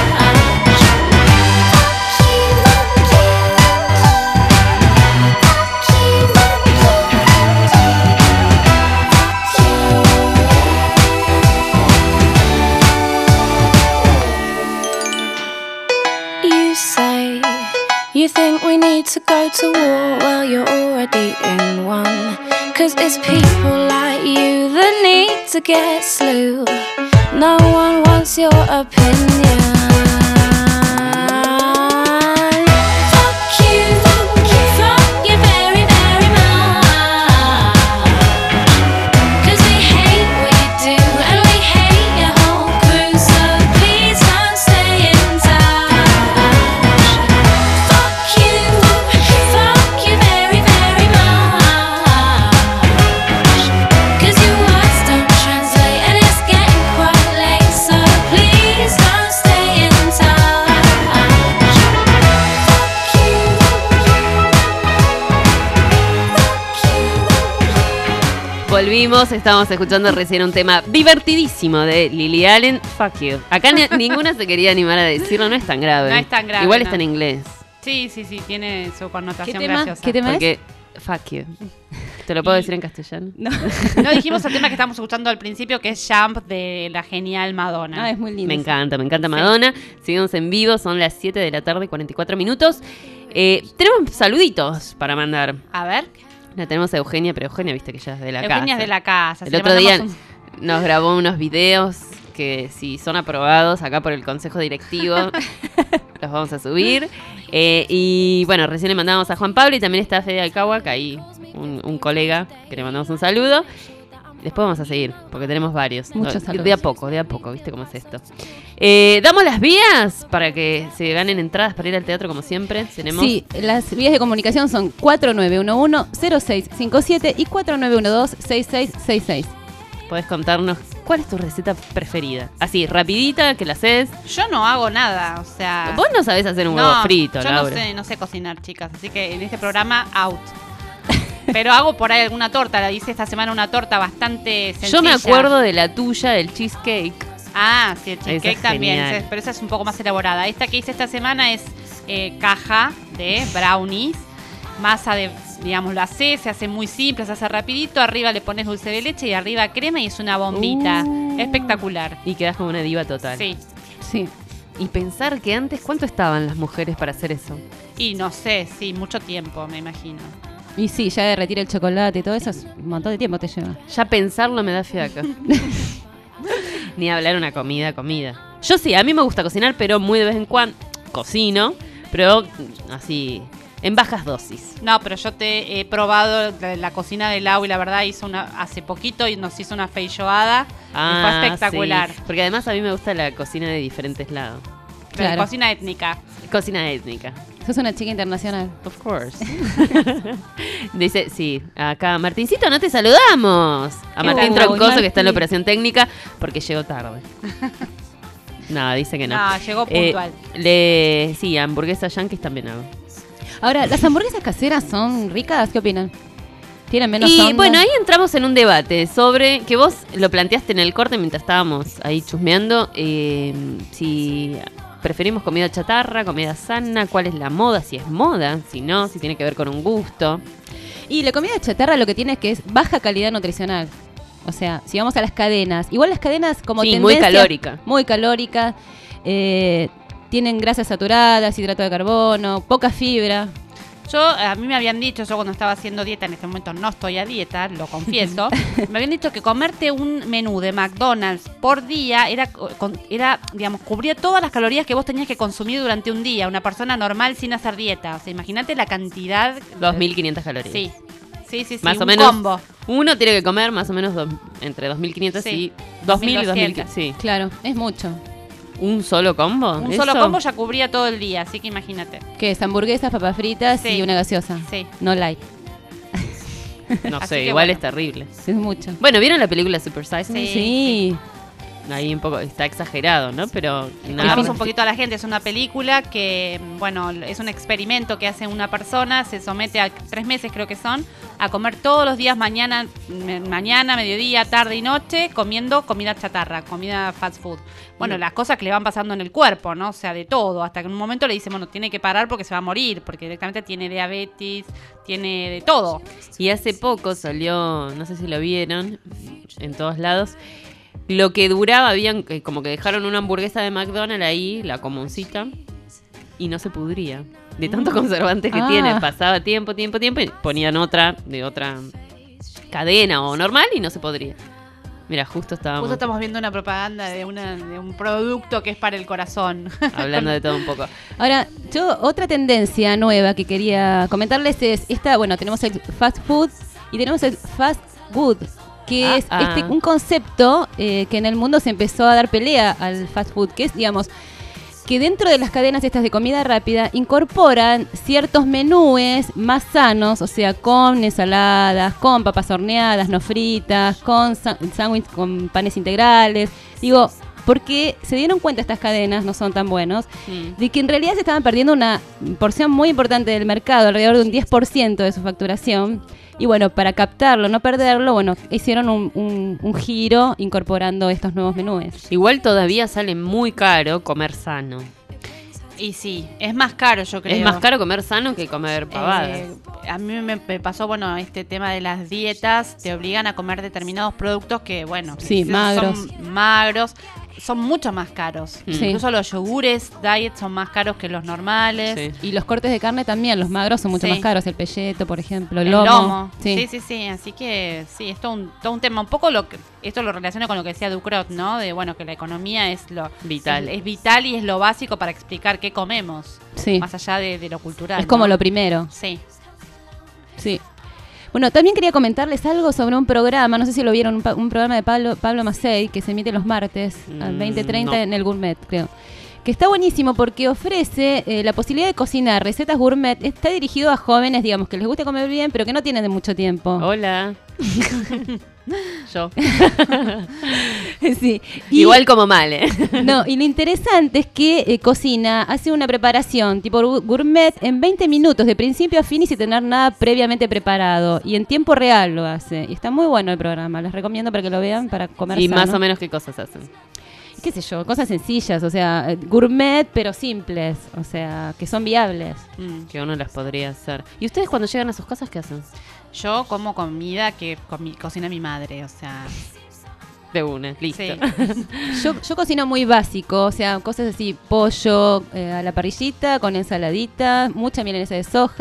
You say you think we need to go to war. Well, you're already in one. 'Cause it's people like you that need to get slew. No one wants your opinion. Fuck you very, very much. 'Cause we hate what you do and we hate your whole crew. So please don't stay in touch. Fuck you very, very much. 'Cause your words don't translate and it's getting quite late. So please don't stay in touch. Volvimos, estábamos escuchando recién un tema divertidísimo de Lily Allen, Fuck You. Acá ninguna se quería animar a decirlo, no es tan grave. No es tan grave, Igual no. está en inglés. Sí, tiene su connotación ¿Qué tema? graciosa. ¿Qué tema es? Porque, fuck you. ¿Te lo puedo decir en castellano? No. No dijimos el tema que estábamos escuchando al principio, que es Jump de la genial Madonna. Ah, es muy lindo. Me encanta Madonna. Seguimos en vivo, son las 7 de la tarde, 44 minutos. Tenemos saluditos para mandar. A ver. La tenemos a Eugenia, pero Eugenia, viste que ya es de la Eugenia casa. es de la casa. El si le otro día mandamos nos grabó unos videos que si son aprobados acá por el Consejo Directivo, los vamos a subir. Y bueno, recién le mandamos a Juan Pablo y también está Fede Alcahuac, ahí un colega que le mandamos un saludo. Después vamos a seguir, porque tenemos varios. Muchos saludos. De a poco, ¿viste cómo es esto? Damos las vías para que se ganen entradas para ir al teatro como siempre. Tenemos... Sí, las vías de comunicación son 4911-0657 y 4912-6666. Podés contarnos cuál es tu receta preferida. Así, rapidita, que la haces. Yo no hago nada, o sea... Vos no sabés hacer un huevo frito, yo Laura. no sé cocinar, chicas, así que en este programa, out. Pero hago por ahí alguna torta, la hice esta semana una torta bastante sencilla. Yo me acuerdo de la tuya, del cheesecake. Ah, sí, el Esa cheesecake es también, genial. pero esa es un poco más elaborada. Esta que hice esta semana es caja de brownies, masa de, digamos, la hace, se hace muy simple, se hace rapidito, arriba le pones dulce de leche y arriba crema y es una bombita. Espectacular. Y quedás como una diva total. Sí. Sí. Y pensar que antes, ¿cuánto estaban las mujeres para hacer eso? Y no sé, sí, mucho tiempo, me imagino. Y sí, ya derretir el chocolate y todo eso es un montón de tiempo te lleva. Ya pensarlo me da fiaca. Ni hablar una comida. Yo sí, a mí me gusta cocinar, pero muy de vez en cuando cocino, pero así en bajas dosis. No, pero yo te he probado la cocina de Lau y la verdad hace poquito y nos hizo una feijoada y fue espectacular. Sí, porque además a mí me gusta la cocina de diferentes lados. Claro. Cocina étnica. Cocina étnica. Sos una chica internacional. Of course. Dice, sí, acá, Martincito, no te saludamos. A Martín Hola, Troncoso, Martín. que está en la operación técnica, porque llegó tarde. No, dice que no. No, llegó puntual. Sí, hamburguesas yankees también hago. Ahora, ¿las hamburguesas caseras son ricas? ¿Qué opinan? ¿Tienen menos Y onda? bueno, ahí entramos en un debate sobre que vos lo planteaste en el corte mientras estábamos ahí chusmeando. Si preferimos comida chatarra, comida sana, cuál es la moda, si es moda, si no, si tiene que ver con un gusto. Y la comida chatarra lo que tiene es que es baja calidad nutricional. O sea, si vamos a las cadenas, igual las cadenas como Sí, tendencia... muy calórica. Muy calórica. Tienen grasas saturadas, hidrato de carbono, poca fibra. A mí me habían dicho, yo cuando estaba haciendo dieta, en este momento no estoy a dieta, lo confieso, me habían dicho que comerte un menú de McDonald's por día era, digamos, cubría todas las calorías que vos tenías que consumir durante un día, una persona normal sin hacer dieta. O sea, imagínate la cantidad... 2.500 calorías. Sí. Sí, Más un o menos. combo. Uno tiene que comer más o menos entre 2.500 Sí. y 2.000 y 2.200. 2.000. Sí. Claro, es mucho. ¿Un solo combo? Un ¿Eso? solo combo ya cubría todo el día, así que imagínate. ¿Qué es? Hamburguesas, papas fritas Sí. y una gaseosa. Sí. No light. No Así sé, que igual bueno. es terrible. Es mucho. Bueno, ¿vieron la película Super Size Me? Sí. Sí. Ahí un poco está exagerado, ¿no? Pero nada. Explicamos un poquito a la gente, es una película que, bueno, es un experimento que hace una persona, se somete a 3 meses creo que son, a comer todos los días mañana, mediodía, tarde y noche, comiendo comida chatarra, comida fast food. Bueno, las cosas que le van pasando en el cuerpo, ¿no? O sea, de todo, hasta que en un momento le dicen, bueno, tiene que parar porque se va a morir, porque directamente tiene diabetes, tiene de todo. Y hace poco salió, no sé si lo vieron, en todos lados, lo que duraba, como que dejaron una hamburguesa de McDonald's ahí, la comuncita, y no se pudría. De tantos conservantes que Ah. tiene, pasaba tiempo, y ponían otra de otra cadena o normal y no se podría. Mira, justo Estamos viendo una propaganda de un producto que es para el corazón. hablando de todo un poco. Ahora, otra tendencia nueva que quería comentarles es esta, bueno, tenemos el fast food y tenemos el fast good, que es un concepto que en el mundo se empezó a dar pelea al fast food, que es, digamos, que dentro de las cadenas estas de comida rápida incorporan ciertos menúes más sanos, o sea, con ensaladas, con papas horneadas, no fritas, con sándwiches con panes integrales. Digo, porque se dieron cuenta estas cadenas, no son tan buenos, de que en realidad se estaban perdiendo una porción muy importante del mercado, alrededor de un 10% de su facturación. Y bueno, para captarlo, no perderlo, bueno, hicieron un giro incorporando estos nuevos menúes. Igual todavía sale muy caro comer sano. Y sí, es más caro, yo creo. Es más caro comer sano que comer pavadas. A mí me pasó, bueno, este tema de las dietas, te obligan a comer determinados productos que, bueno, Sí, magros, son mucho más caros. Sí. Incluso los yogures diet son más caros que los normales. Sí. Y los cortes de carne también, los magros son mucho Sí. más caros, el pelleto, por ejemplo, el El lomo. lomo. Sí. Sí, así que sí, es todo un tema. Un poco esto lo relaciona con lo que decía Ducrot, ¿no? De, bueno, que la economía es lo Vital. Es vital y es lo básico para explicar qué comemos. Sí. Más allá de lo cultural. Es como ¿no? lo primero. Sí. Sí. Bueno, también quería comentarles algo sobre un programa, no sé si lo vieron, un programa de Pablo Macei, que se emite los martes a 20:30 no. en el Gourmet, creo. Que está buenísimo porque ofrece la posibilidad de cocinar recetas gourmet. Está dirigido a jóvenes, digamos, que les gusta comer bien, pero que no tienen de mucho tiempo. Hola. Yo. Sí. Y- Igual como mal, ¿eh? No, y lo interesante es que cocina, hace una preparación tipo gourmet en 20 minutos, de principio a fin y sin tener nada previamente preparado. Y en tiempo real lo hace. Y está muy bueno el programa, les recomiendo para que lo vean, para comer Y sano. más o menos qué cosas hacen. Qué sé yo, cosas sencillas, o sea, gourmet pero simples, o sea, que son viables. Que uno las podría hacer. ¿Y ustedes cuando llegan a sus casas qué hacen? Yo como comida que cocina mi madre, o sea... De una, listo. Sí. Yo cocino muy básico, o sea, cosas así, pollo a la parrillita, con ensaladita, mucha milanesa de soja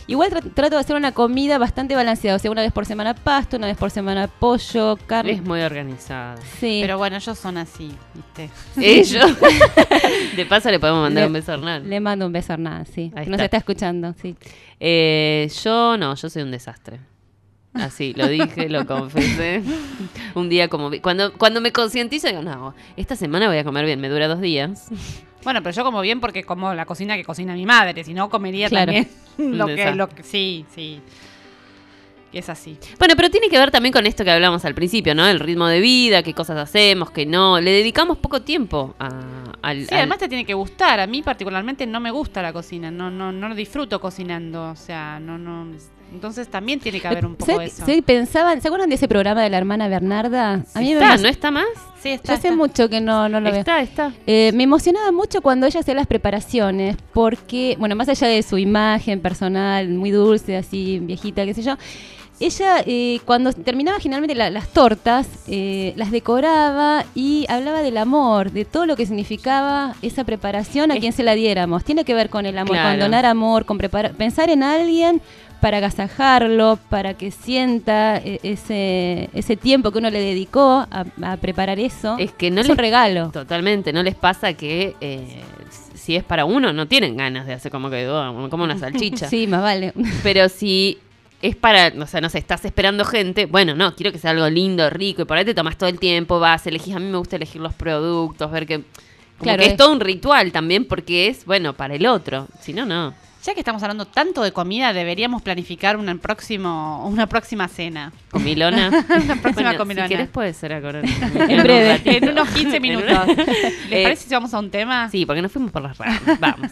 Igual trato de hacer una comida bastante balanceada. O sea, una vez por semana pasto, una vez por semana pollo, carne. Es muy organizada. Sí. Pero bueno, ellos son así, ¿viste? Ellos. De paso le podemos mandar un beso a Hernán. Le mando un beso a Hernán, sí. Ahí Que nos está. está escuchando, sí. Yo soy un desastre. Así, lo dije, lo confesé. Un día como... Cuando me concientizo, digo, no, esta semana voy a comer bien, me dura 2 días. Bueno, pero yo como bien porque como la cocina que cocina mi madre, si no comería Claro. también lo desastre. que sí. Es así. Bueno, pero tiene que ver también con esto que hablamos al principio, ¿no? El ritmo de vida, qué cosas hacemos, qué no. Le dedicamos poco tiempo al... Sí, además te tiene que gustar. A mí particularmente no me gusta la cocina, no disfruto cocinando, o sea, no. Entonces también tiene que haber un poco de eso. Sí, pensaban, ¿se acuerdan de ese programa de la hermana Bernarda? A mí ¿No está más? Sí, Yo está. hace mucho que no lo veo. Está. Me emocionaba mucho cuando ella hacía las preparaciones, porque, bueno, más allá de su imagen personal, muy dulce, así, viejita, qué sé yo, ella, cuando terminaba generalmente las tortas, las decoraba y hablaba del amor, de todo lo que significaba esa preparación a quien se la diéramos. Tiene que ver con el amor, Claro. con donar amor, con pensar en alguien para agasajarlo, para que sienta ese tiempo que uno le dedicó a preparar eso. Es que no es un regalo. Totalmente, ¿no les pasa que si es para uno no tienen ganas de hacer como que como una salchicha? Sí, más vale. Pero si es para, o sea, no sé, estás esperando gente, bueno, no, quiero que sea algo lindo, rico, y por ahí te tomas todo el tiempo, vas, elegís, a mí me gusta elegir los productos, ver que... Como Claro, que es todo un ritual también porque es, bueno, para el otro, si no, no. Ya que estamos hablando tanto de comida, deberíamos planificar una próxima cena. Comilona. Una próxima Bueno, comilona. Si querés puede ser ahora. En breve. En unos 15 minutos. ¿Les parece si vamos a un tema? Sí, porque nos fuimos por las ramas. Vamos.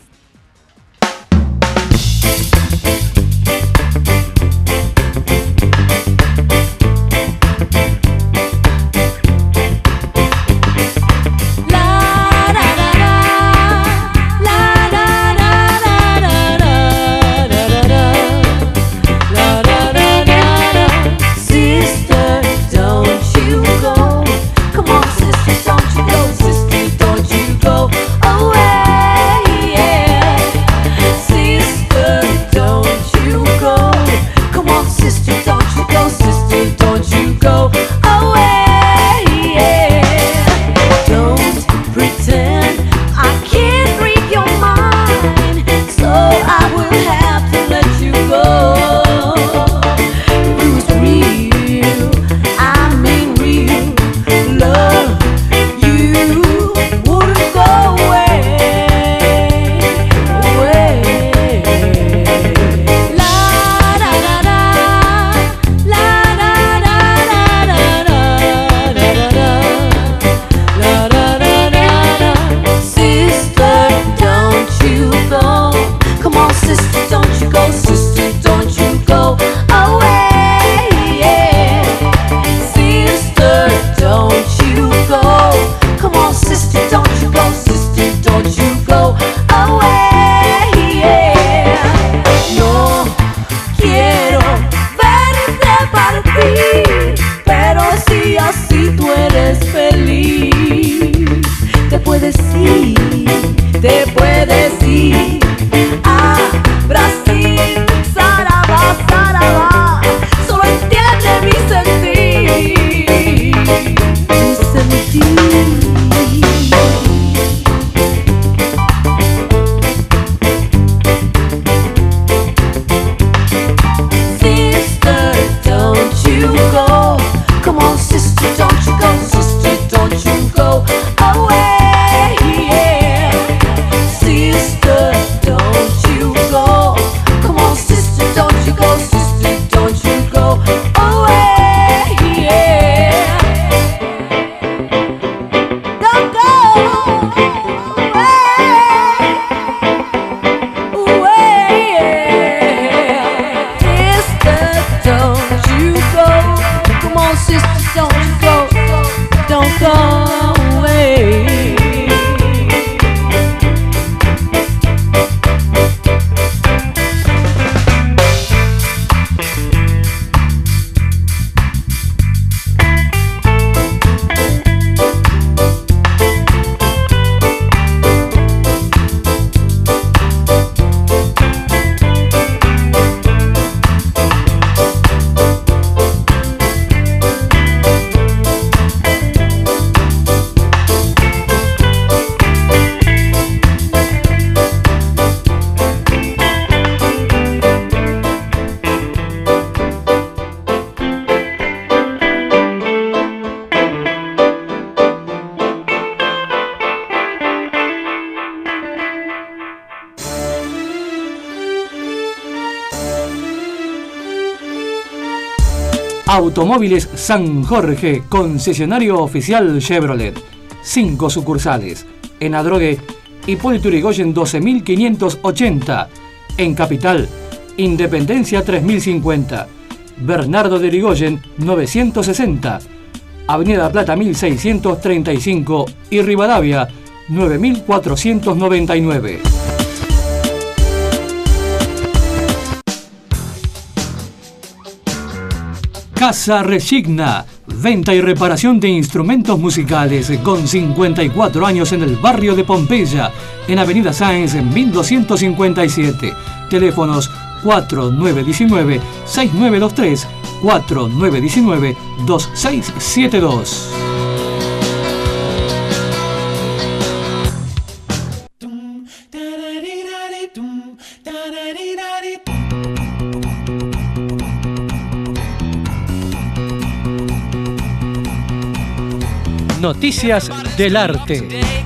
Sister, don't you go. Come on, sister, don't you go. Sister, don't you go away. Yeah. Sister, don't you go. Come on, sister, don't you go. Sister, don't you go away. Yeah. Don't pretend I can't read your mind, so I will have to let you go. If it was real, I mean real love, you wouldn't go away. La da da da, la da da da da da da da da. Sister, don't you go. Come on, sister, don't you go. Sister, don't you go away. Yeah. Sister, don't you go. Come on, sister, don't you go. Sister, don't you go away. Yeah. No quiero verte partir, pero si así tú eres feliz, te puedes ir a Brasil, Saraba, Saraba, solo entiende mi sentir, mi sentir. Sister, don't you go. Come on, sister, don't you go. Sister, don't you go away. Yeah. Sister, don't you go. Come on, sister, don't you go. Sister, don't you go away. Yeah. Don't go away. Sister, don't you go. Come on, sister, don't you go. Don't go away. Automóviles San Jorge, concesionario oficial Chevrolet. 5 sucursales. En Adrogué, Hipólito Yrigoyen 12.580. En Capital, Independencia 3050. Bernardo de Yrigoyen 960. Avenida Plata 1635 y Rivadavia 9499. Casa Resigna, venta y reparación de instrumentos musicales con 54 años en el barrio de Pompeya, en Avenida Sáenz en 1257. Teléfonos 4919-6923, 4919-2672. Noticias del arte.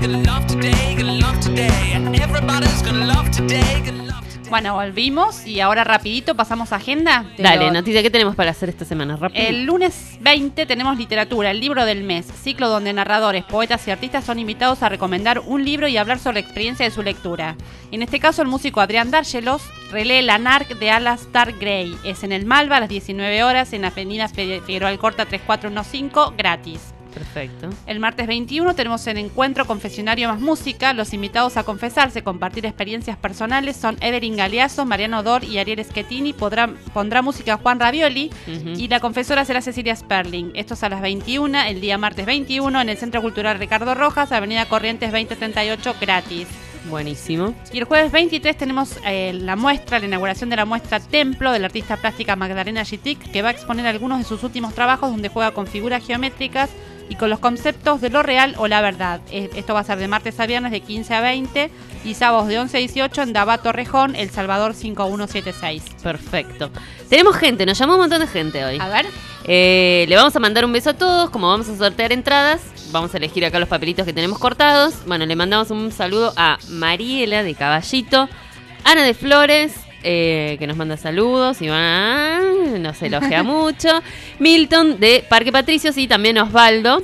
Bueno, volvimos y ahora rapidito pasamos a agenda. Dale, noticia, ¿qué tenemos para hacer esta semana? Rápido. El lunes 20 tenemos literatura, el libro del mes, ciclo donde narradores, poetas y artistas son invitados a recomendar un libro y hablar sobre la experiencia de su lectura. En este caso, el músico Adrián Dárgelos relee La Narc de Alasdair Gray. Es en el Malva a las 19 horas en Avenida Figueroa Alcorta 3415, gratis. Perfecto. El martes 21 tenemos el encuentro Confesionario más Música. Los invitados a confesarse, compartir experiencias personales son Evelyn Galeazzo, Mariano Dor y Ariel Schettini. Pondrá música Juan Ravioli y la confesora será Cecilia Sperling. Esto es a las 21, el día martes 21, en el Centro Cultural Ricardo Rojas, Avenida Corrientes 2038, gratis. Buenísimo. Y el jueves 23 tenemos la inauguración de la muestra Templo de la artista plástica Magdalena Gitic, que va a exponer algunos de sus últimos trabajos donde juega con figuras geométricas y con los conceptos de lo real o la verdad. Esto va a ser de martes a viernes de 15 a 20 y sábados de 11 a 18 en Dabá Torrejón, El Salvador 5176. Perfecto. Tenemos gente, nos llamó un montón de gente hoy. A ver. Le vamos a mandar un beso a todos, como vamos a sortear entradas, vamos a elegir acá los papelitos que tenemos cortados. Bueno, le mandamos un saludo a Mariela de Caballito, Ana de Flores, que nos manda saludos, Iván nos elogia mucho, Milton de Parque Patricios y también Osvaldo,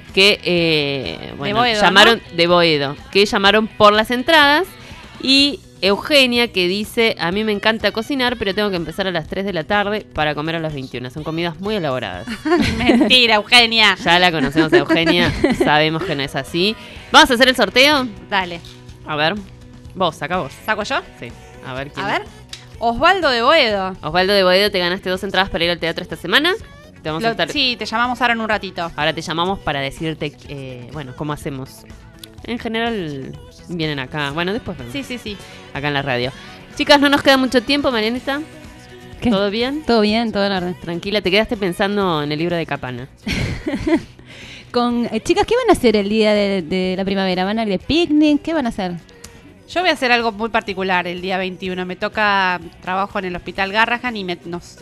que bueno, de Boedo, llamaron de Boedo, que llamaron por las entradas, y Eugenia, que dice: a mí me encanta cocinar, pero tengo que empezar a las 3 de la tarde para comer a las 21. Son comidas muy elaboradas. Mentira, Eugenia. Ya la conocemos a Eugenia, sabemos que no es así. ¿Vamos a hacer el sorteo? Dale. A ver, vos, saca vos. ¿Saco yo? Sí, a ver quién. A ver. Osvaldo de Boedo. Osvaldo de Boedo, te ganaste 2 entradas para ir al teatro esta semana. Te vamos a estar... Sí, te llamamos ahora en un ratito. Ahora te llamamos para decirte, bueno, cómo hacemos. En general, vienen acá. Bueno, después vemos. Sí. Acá en la radio. Chicas, no nos queda mucho tiempo, Marianita. ¿Qué? ¿Todo bien? Todo bien, todo en orden. Tranquila, te quedaste pensando en el libro de Capana. Chicas, ¿qué van a hacer el día de la primavera? ¿Van a ir de picnic? ¿Qué van a hacer? Yo voy a hacer algo muy particular el día 21. Me toca trabajo en el Hospital Garrahan y nos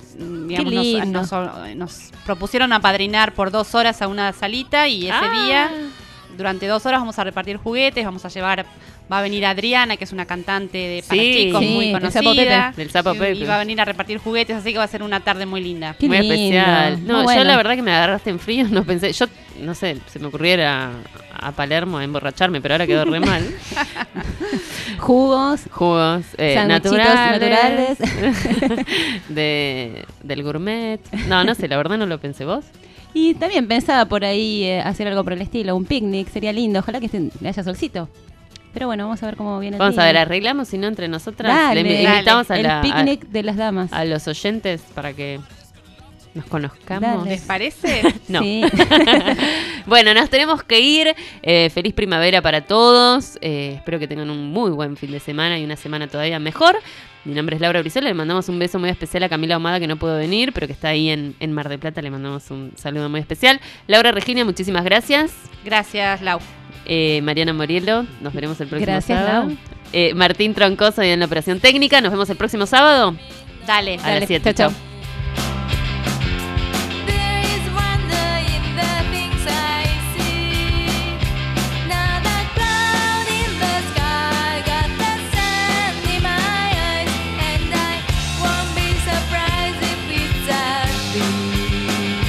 propusieron apadrinar por 2 horas a una salita y ese día, durante 2 horas, vamos a repartir juguetes, va a venir Adriana, que es una cantante para chicos muy conocida. Del Sapo Pepe. Y va a venir a repartir juguetes, así que va a ser una tarde muy linda. Qué muy lindo. especial. No, Muy bueno. yo la verdad que me agarraste en frío, no pensé, yo no sé, se me ocurriera a Palermo a emborracharme, pero ahora quedó re mal. Jugos naturales. Del gourmet. No sé, la verdad no lo pensé. ¿Vos? Y también pensaba por ahí hacer algo por el estilo, un picnic, sería lindo, ojalá que haya solcito. Pero bueno, vamos a ver cómo viene el Vamos día. a ver, arreglamos, si no, entre nosotras. Dale, le invitamos el picnic de las damas. A los oyentes para que nos conozcamos. Dale. ¿Les parece? No. Sí. Bueno, nos tenemos que ir. Feliz primavera para todos. Espero que tengan un muy buen fin de semana y una semana todavía mejor. Mi nombre es Laura Brizola. Le mandamos un beso muy especial a Camila Ahumada, que no pudo venir, pero que está ahí en Mar del Plata. Le mandamos un saludo muy especial. Laura Regina, muchísimas gracias. Gracias, Lau. Mariana Morielo, nos veremos el próximo Gracias, sábado. Martín Troncoso en la operación técnica. Nos vemos el próximo sábado. Dale. A las 7. Chau. Chau. There is wonder in the things I see. Now that cloud in the sky got the sand in my eyes, and I won't be surprised if it's a dream.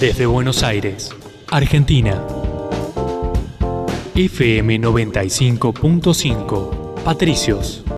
Desde Buenos Aires, Argentina. FM 95.5, Patricios.